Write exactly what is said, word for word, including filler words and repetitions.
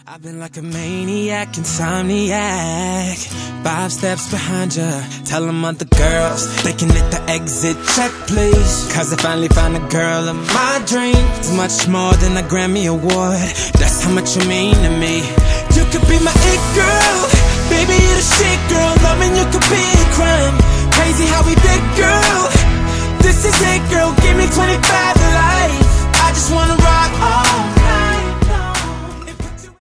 I've been like a maniac, insomniac. Five steps behind ya, tell them other girls they can hit the exit check, please. Cause I finally found a girl of my dreams. Much more than a Grammy award, that's how much you mean to me. You could be my it girl, baby you're the shit girl. Loving you could be a crime, crazy how we fit girl.